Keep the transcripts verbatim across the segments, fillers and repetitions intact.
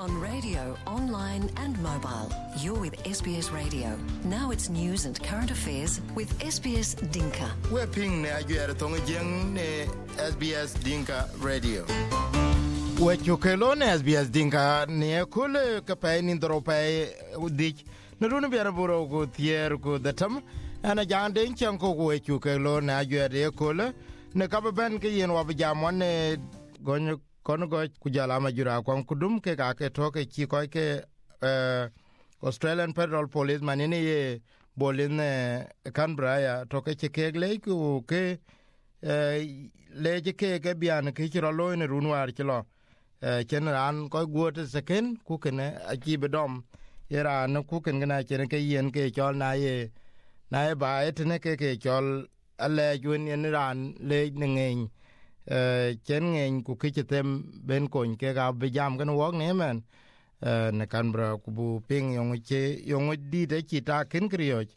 On radio, online and mobile. You're with S B S Radio. Now it's news and current affairs with S B S Dinka. We're ping ne ajuere tonga jeng ne S B S Dinka Radio. We chukelo ne S B S Dinka ne kule kapay nindropai udik. Naruna biara buro ko tier ko datam. Ana jande chanko we chukelo ne ajuere kule. Ne kababen ke yen wabijamon ne gonyo kono go kujala majura kwa kudum ke ka ke toke chi ko ke uh, Australian Federal Police manini ye bolin uh, Canberra ya toke che ke le ku ke uh, le je ke ke bian ke chiro lo ne runwar chlo uh, chen ran ko guote seken ku ke ne achi bedom era no ku ken na chen ke yen ke chol na ye na ye ba etne ke ke chol ale jun yen ran le ngen chen ngeng ku kichetem ben kon ke ga be jam kan wok ne men ne Canberra ku bu ping yong che yong di de chita ken kriyo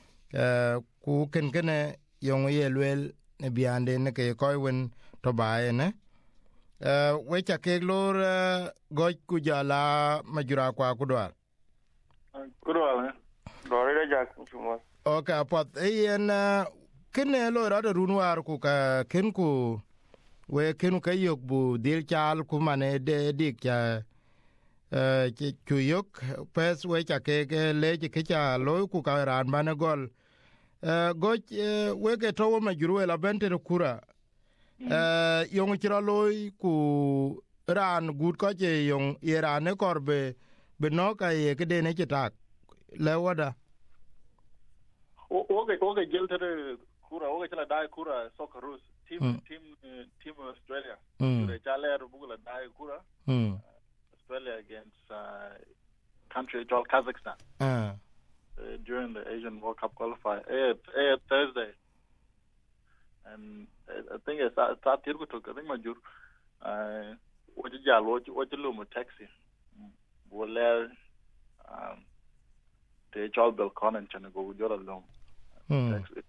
ku ken ken yong ye lwel ne biande ne ke ko wen to bae ne we cha ke lor go ku jala majura kwa ku dwar ku dwar do re ja ku mo o ka pot yen ken lo ra de runwar ku ka ken ku we kenu kayok bu dil chal kumane de dik cha eh chuyok pes we cha ke le ke cha lo ku ka ran bana gol eh go we ke to ma juru la bente kura eh yong chira lo ku ran gut ko je yong irane korbe be no ka ye ke de ne chitak le wada o o ke o ke jeltere kura o ke chala dai kura Socceroos team mm. team uh, team of Australia mm. the chala bugula dai kura mm. Australia against uh, country called Kazakhstan uh. uh, during the Asian World Cup qualifier eh eh Thursday and uh, I think it's start tirku to I think majur uh what did ya lo what did lo taxi wala um the child bel conan chana go jora lo taxi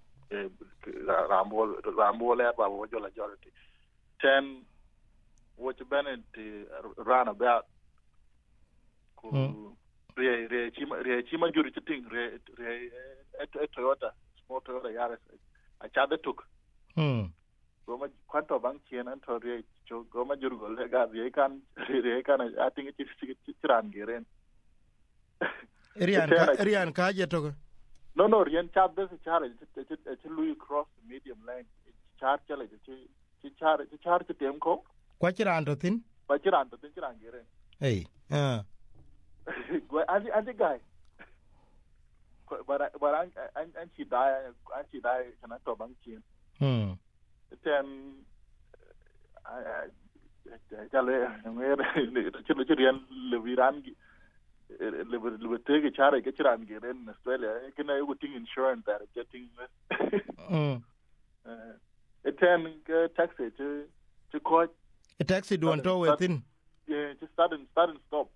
Rambo Rambo le ba wo jola majority ten what Bennett ran about ku re re chima re chima juri ting re re Toyota small Toyota Yaris a chada took hmm goma kwanto bang chien an to re cho goma juri go le ga re kan re kan I think it is ran giren Rian ka Rian ka je to No, no, Rian chat this charge. It's it's Louis cross the medium lane. Charge chale. It's charge. It's charge the temko. Kwachira anto thin. Kwachira anto thin chira ngere. Hey. Ah. Anti anti guy. But but an an an she die an she die kana to bang chin. Hmm. Then I I chale ngere chilo Rian leviran le le take a chara get ran get in Australia can I would think insurance that getting mm uh it can taxi to to court a taxi do to within yeah just start and start and stop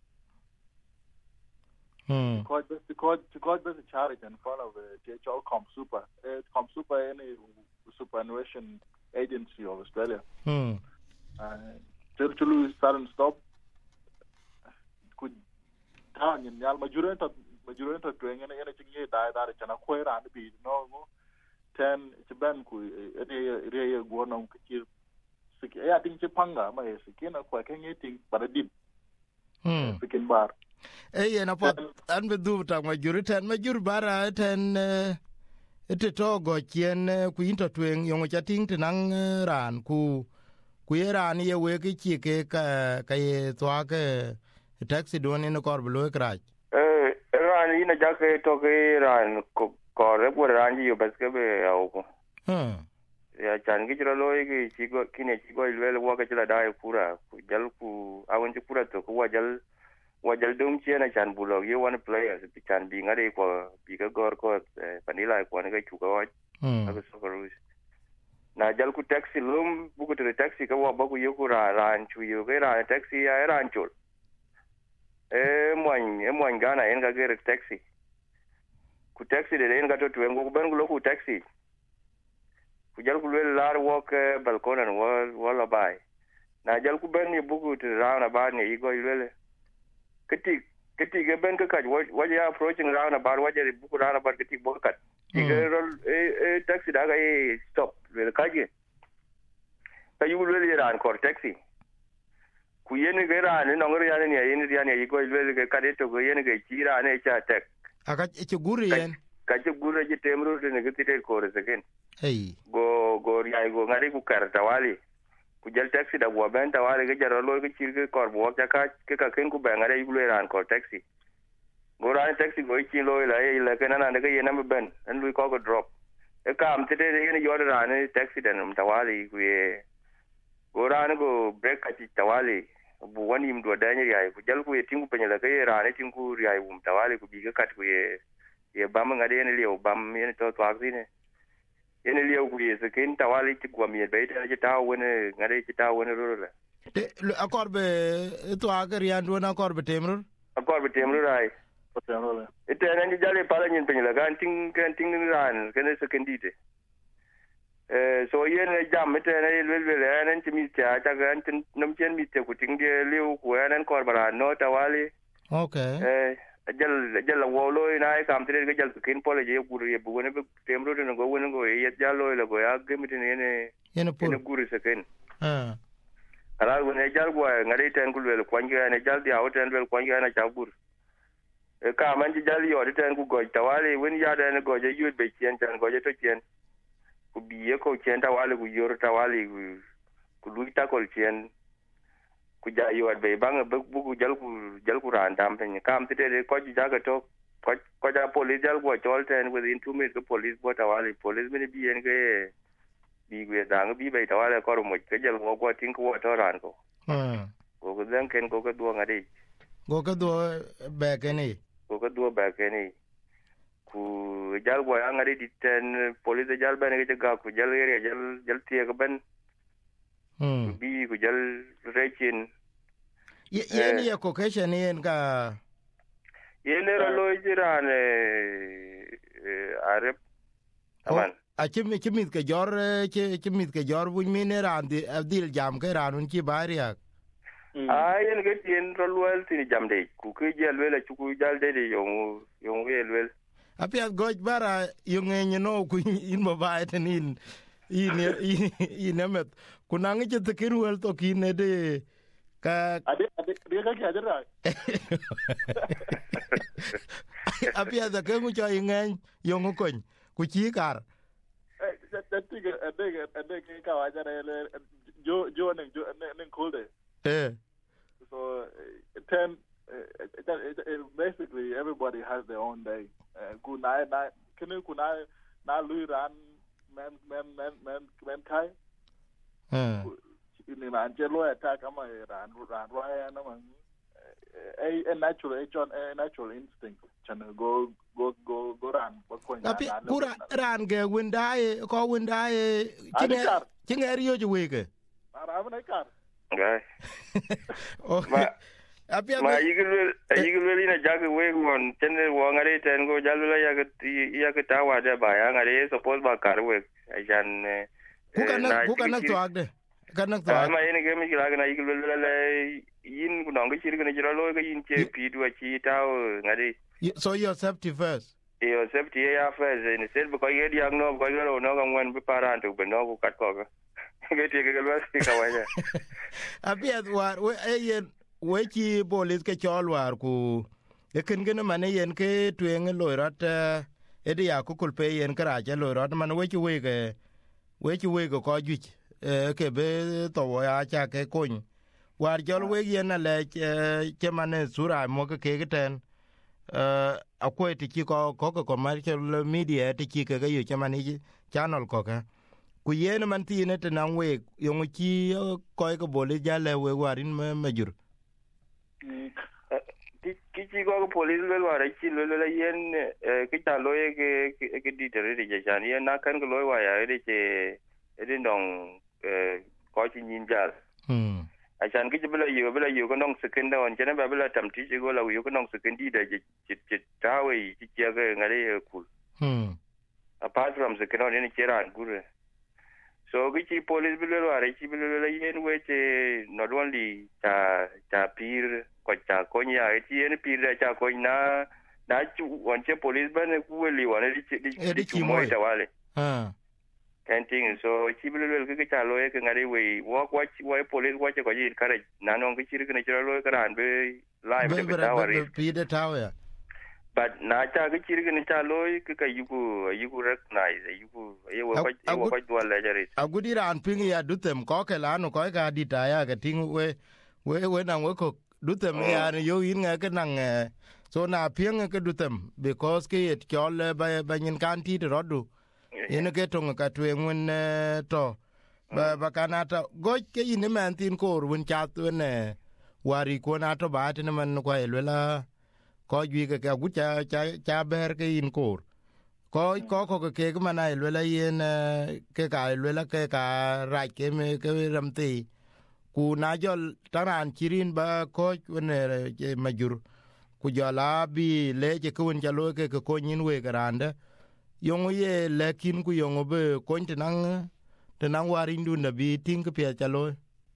hmm court the court to court the charge in front of the J H L Com Super it's Com Super any superannuation agency of Australia hmm uh to to start and stop could town in yal majurent majurent to ene ene chinge dai dai chana khoira and bi no no ten chiban ku ene re go no ki sik e atin chipanga ma sikina kwa kenye ting paradip hmm sikin bar eh na pot an be du ta majurent majur bara ten ete to go chien ku into twen yong chating tinang ran ku ku ran ye we ki chi ke ka ka ye twa ke taxi don in kor blo kraj eh ran ina jake to ke ran ko kor bu ran ji bas ke be au ko hm ya chan gi jro loy gi chi go kine chi go le wo ke la dai pura ku jal ku awon ji pura to ku wajal wajal dum chi na chan bulo ye one players bi chan bi ngare ko bi ga gor ko panila ko ne ga chu go hm ga Socceroos na jal ku taxi lum bu ko to taxi ka wa ba ku yo ku ra ran chu yo ke ra taxi ya ran chul e moan e moan gana en ga gere taxi ku taxi de en ga to twen go ben go ku taxi ku jal ku le lar walk balcony and wall wall by na jal ku ben ni bugu to round about ni go ile kiti kiti ke ben ka ka wa ya approaching round about wa je buku round about kiti bo kat ti ke rol e taxi da ga e stop le ka je ka yu le ran kor taxi ku yen ge ran no ngri ya ne yen ya ne ko le ge ka de to go yen ge chi ran e cha tek aka che guri yen ka che guri je temru de ne ge ti de kor seken hey go go ya go ngari ku kar tawali ku jël taxi da bo ben tawali ge jaro lo ge chi ge kor bo ka ka ke ka ken ku ben ngari le ran kor taxi go ran taxi go chi lo la e la ken na ne ge yen am ben en lu ko go drop e ka am te de yen yo ran taxi da nam tawali ku ye go ran go break ka ti tawali bu wani mdo da ne ya ku jal ku ye tingu pe la ge ran tingu ya um tawali ku bi ge kat ku ye ye bam ngade ne le bam yen to to azine yen le ku ye se ken tawali ti ku mi be ta ta wona ngade ti ta wona ro la akor be to agar yan do na akor be temru akor be temru rai ite nan jale pala nyin pe la gan ting kan ting ran ken se ken dite eh so yen jam ite na le le le nan ti mi ta ta gan tin nam chen mi te ku ting de le ku nan kor bara no tawali okay eh jal jal wo lo na kam te ge jal ken pole je ku ye bu ne temru de go wona go ye jal lo le go ya ge mi ne ne yen pol ne guri se ken ah ala wona jal go ngari ten ku le ko ngi ne jal dia o ten le ko ngi na cha gur e ka man ji jal yo de ten ku go tawali wen ya de ne go je yut be chen ten go je to chen ku bi ye ko chen tawali ku yor tawali ku lu ta kol chen ku ja yo be bang bu ku jal ku jal ku ran dam ten kam te de ko ji ja ga to ko ko ja police jal go tol ten within two minutes ko police bo tawali police mi bi en ge bi ge dang bi be tawali ko mo ke jal go ko tin ko to ran ko ah ko ko den ken ko ko do ngade go ka do be keni ko ko do ba keni ku jal go ya ngade di ten police jal ben ge ga ku jal ge jal jal tie ko ben hmm bi ku jal rechin yen ye ko ke chen yen ka yen ro lo jiran arep aman a chimi chimi ke jor chimi ke jor bu mi ne ran di dil jam ke ran ki bariya a yen ge yen ro lo tin jam de ku ke jel wela ku jal de de yong yong wel wel apia goj bara yonge no ku in mo ba etenin in in emet kunangi te kiru el to kine de ka ade ade de ka ka dera apia da ke mu cho ingen yong ko ku chi kar eh da tiga ade ade ke ka wa jara jo jo ne jo ne kulde eh so ten basically everybody has their own day ku na na kene ku na na lui ran men men men men men kai eh ni ran je lo attack ama ran ran raya na man a a natural a john a natural instinct chan go go go go ran ba ko na apia kura ran ge windae ko windae kinge kinge riyo ju wege ara ba kar gai okay apia ma yigul yigul ina jag we mon ten wo ngare ten go jalula ya ga ya ga tawa da ba ya ngare suppose ba kar we ajan ku kana ku kana to agde kana to ma ina ge mi ga na yigul la yin ku nong chiri ga jira lo ga yin che pi du chi taw ngare so your safety first your safety ya first in self ko ye diag no ko ga no ga ngwan bi paran to be no ku kat ko ga ge ti ga lo si ka wa ya apia war we yen we chi bolis ke chol war ku ekin gene mane yen ke twen loirat edi ya ku kulpe yen kra che loirat man we chi we ke we chi we ko ju ke be to ya cha ke kun war jol we yen ale che mane sura mo ke ke ten akwai ti ki ko ko commercial media ti ki ke yu che mane channel ko ka ku yen man ti ne te nan we yong chi ko ko bolis jale we warin me majur ki ki go police le wa ra ki le le yen ki ta lo ye ke ke di tere de jan yen na kan go lo wa ya de che de ndong ko chi nyin jal hm a chan ki bela yo bela yo ko ndong sekin da on chena ba bela tam ti go la yo ko ndong sekin di da ji ji ta we ki ki ga ngare kul hm apart from sekin on ni chera gure so ki police bela wa ra ki bela yen we che not only ta ta pir ko cha ko nya e ti ne pi le cha ko na na chu wan che police ban ku li wan di di chu mo ta wale ah canting so chi bi le ke cha lo e ke ngari we wo ko chi wo police wo che ko yi kare na no ke chi ke cha lo ke ran be live de ta wari pi de ta ya but na cha ke chi ke cha lo ke ka yuku yuku recognize yuku ye wo ko ye wo ko do le jare agudi ran ping ya dutem ko ke lanu ko ka di ta ya ke ting we we we na we ko dutem ya yo yin nga ke nang so na pieng ke dutem because ke et chol ba ba nyin kan ti ro du yin ke to ka twe ngun to ba ba kanata go ke yin man tin ko run cha tu ne wari ko na to ba tin man ko elela ko gi ke ka gu cha cha cha ber ke yin ko ko ko ko ke ke mana elela yin ke ka elela ke ka ra ke me ke ramti ku na jol taran kirin ba ko ne majur ku jala bi leje ko won jalo ke ko nyin we garanda yongo ye lekin ku yongo be ko ntinang tenang wari ndu na bi ting ke pia jalo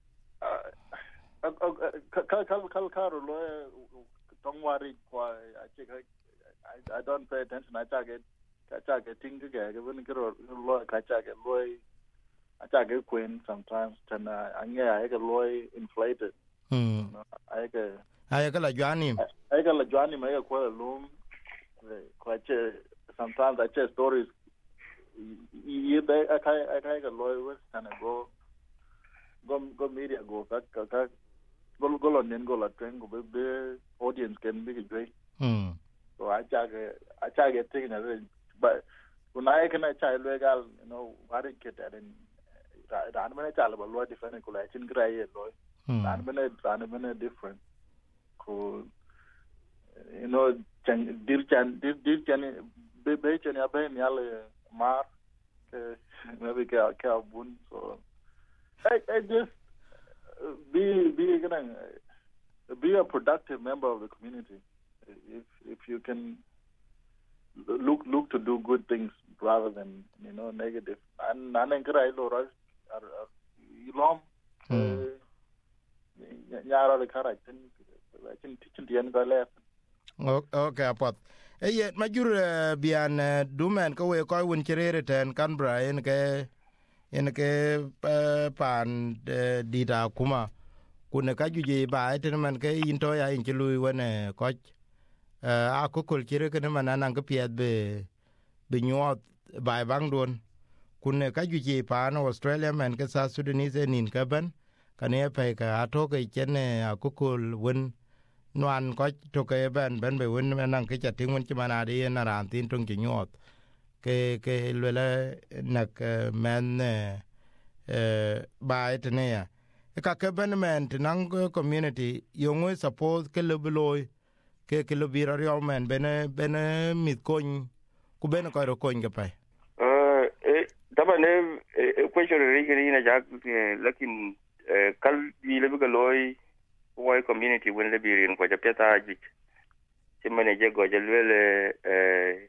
kal kal kal karo lo tong wari kwa I don't pay attention I target I target ting ke ke when ke lo ka target lo I target queen sometimes then anya I get lo inflated hm I get I get la jani I get la jani me ko lo kwa che sometimes I tell stories you be I kai I kai get lo was kind of go go go media go ka ka go go on then go la train go be audience can be great hm so I target I target thing but when I can I try legal you know what it get that in ran mena chala ba lo different ko la chin gray lo ran mena ran mena different ko you know dir chan dir dir chan be be chan ya be nyal mar ke maybe ka ka bun so I I just be be gonna be a productive member of the community if if you can look look to do good things rather than you know negative and and encourage lo ras ilom nyaro le kara tin tin tin dien ga le okay apat e majur bian dumen ko we ko won kirere ten Canberra en ke en ke pan dita kuma kuna ka juje ba ten man ke into ya in lui wone ko a ko kol kire ke man nan ke piet be be nyot ba bang don kunne ka juje pa no Australia man ke sa Sudanese nin ka ban kane pe ka to ke chene a ko kol won nuan ko to ke ban ban be won nan ke chatin won chi mana de na ran tin tung chi nyot ke ke le nak men eh ba etne ya ka ke ban men nan community yongo suppose ke le bloy ke ke lo biro yo men bene bene mit kon ku bene ko ro kon ke pa eh daba ne question ri ke ni na jak lakin kal bi le bi loy why community when le birin ko japeta ji chimane je go jalwele eh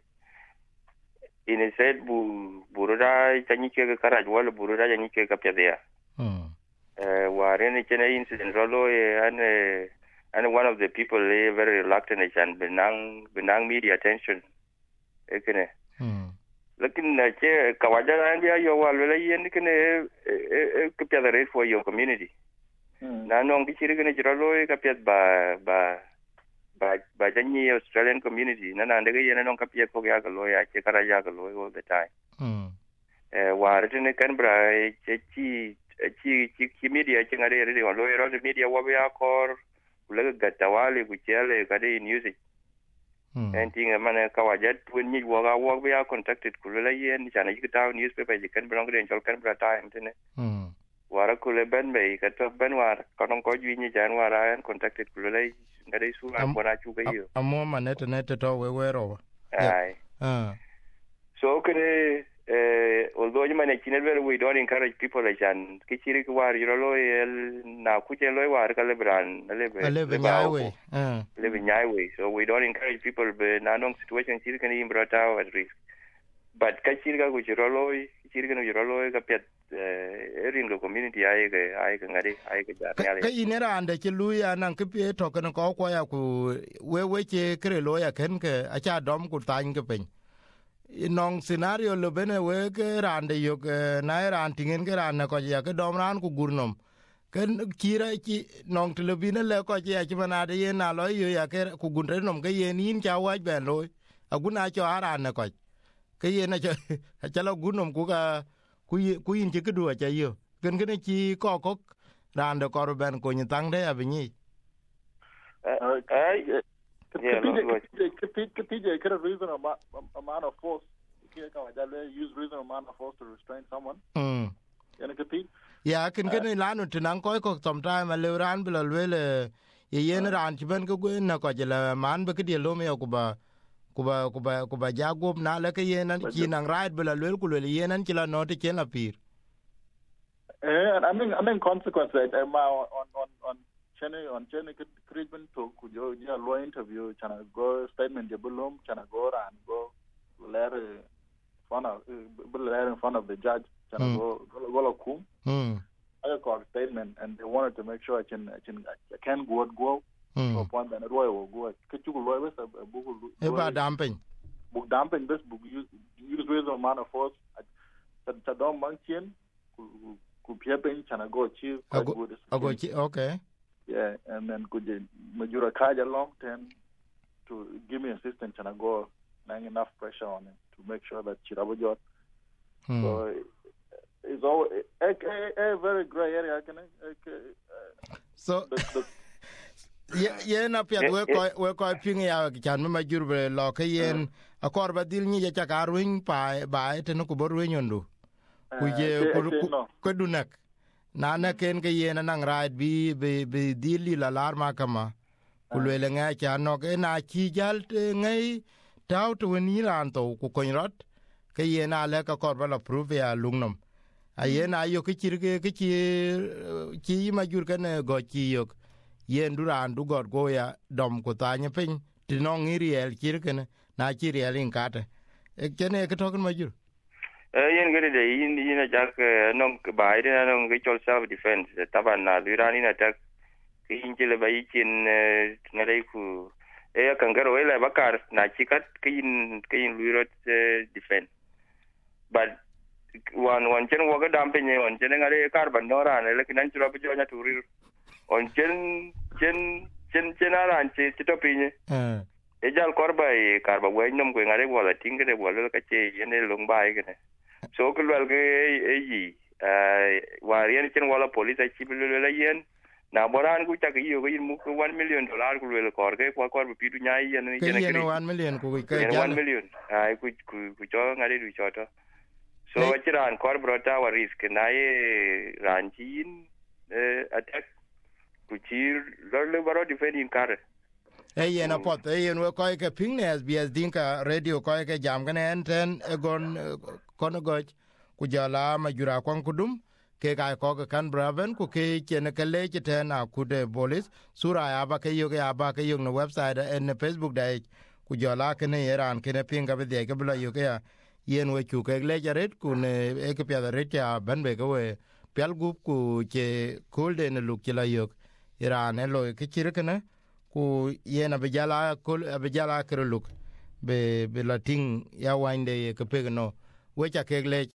in said bu burura tanyi ke karaj wala burura tanyi ke kapya hm eh ware ne chene incident rolo and and one of the people they very reluctant and benang benang media attention ekene hm lakin na che kawaja an dia yo wala yen kene kapya the rate for your community na nong kichiri kene jiralo kapya ba ba ba ba janyi Australian community na na ndege yen nong kapya ko ya galo ya che karaja galo all the time hm eh ware ne Canberra che chi chi chi media che ngare re lo ro media wa ya kor ulaga gatawali kuchele kade music and thing man kawaja when ni wa wa we are contacted kulala yen chana yikta newspaper jikan belong to Central Canberra Times ne hm wara kule ben be ka to ben war kanong ko ji ni jan wara and contacted kulala ngade su an bona chu ga yo amo manet net to we we ro ai ah so kene eh although you manage never we don't encourage people like and kichiri ko war yoro lo na kuche lo war ka lebran lebe lebe nyaiwe ah lebe nyaiwe so we don't encourage people be na nong situation chiri kan im brata at risk but kachiri ka kuchiro lo chiri kan yoro lo ka pet erin go community ai ke ai ke ngade ai ke ja ka ka inera ande ke luya nan ke pe to kan ko ko ya ku we we che kre lo ya ken ke a cha dom ku tan ke pen nong scenario lo bene we ke rande yo ke na ran tingen ke ran ko ya ke dom ran ku gurnom ken kira ki nong telebine le ko ya ki manade ye na lo yo ya ke ku gunre nom ke ye nin cha wa ben lo aguna cho aran ko ke ye na cha cha lo gunom ku ka ku ku yin ke du cha yo ken ken chi ko ko ran de ko ben ko ni tang de abini ai Katija could have reason amount of force. Use reasonable amount of force to restrain someone. Mm. Yeah, can get a land to Nanko sometime a little ran below le yen ran chiben go in a cojula man because the Lomeo Kuba Kuba Kuba Kuba Jagob na like a yen and kin and ride below Lul yen and killer not a kill appear. And I mean I mean consequences on on on Chene on Chene treatment to could you yeah law interview chana go statement the bulum chana go and go letter front of letter in front of the judge chana go go kum I got a statement and they wanted to make sure I can I can I can go go to a point that Roy will go could you go with a book about dumping book dumping this book use use reasonable amount of force that don't monkey could be chana go achieve okay. Yeah, and then could you Majura Kaja long term to give me assistance and I go laying enough pressure on him to make sure that Chirabujot. Hmm. So it's all a, a, a very gray area. Can I? So yeah, yeah, na pia we ko we ko pingi ya kan me majurbe lo ke yen akor badil ni ja karuin pa ba te no ko boru nyondu ku je ko dunak na na ken ke yen nang right bi bi bi dili la alarma kama kulele nga cha no ke na chi jal ngai taw to ni ran to ku konrot ke yen ale ka kor bala prove ya lungnom a yen ayo ke chirge ke chi chi ma jur ken go chi yok yen duran du god go ya dom ku ta nye pin ti no ngiriel chirken na chiriel in kate e kene ke token ma jur yen gede de yin yin jak non bai de non ge chol self defense taban na lirani na tak yin jele bai chin ngare ku e kan garo ele bakar na chikat kin kin lirot defense but one one chen wo ga dam pe ne one chen ngare kar bandora ne le kinan chura bu jonya turi on chen chen chen chen aran che to pinye eh e jal korba e karba we nom ko ngare wala tingre wala ka che yene long bai gene so ko lwel ge e yi eh warien chen wala police chi bilu le yen na boran ku ta ge yo ge mu ko one million dollar ku le kor ge ko kor bi du nyai yen ni chen ge one million ku ke ja one million ai ku ku ku jo ngari du choto so chiran kor brota wa risk na ye ranjin eh attack ku chi le baro defending kar e yen a pot e yen we ko ke ping ne S B S Dinka radio ko ke jam gane enten e gon kono goj ku jala ma jura kon kudum ke ga ko ke kan braven ku ke chen ke le ten a ku de bolis sura ya ba ke yo ya ba ke yo no website en Facebook dai ku jala ke ne iran ke ne pinga be de ke bla yo ke yen we ku ke le jaret ku ne e ke pya ret ya ban be ko we pel gup ku che kolde ne lu ke la yo iran e lo ke chire ke ne ku yena be jala kol be jala kroluk be be lating ya winde ke pegno we cha kegle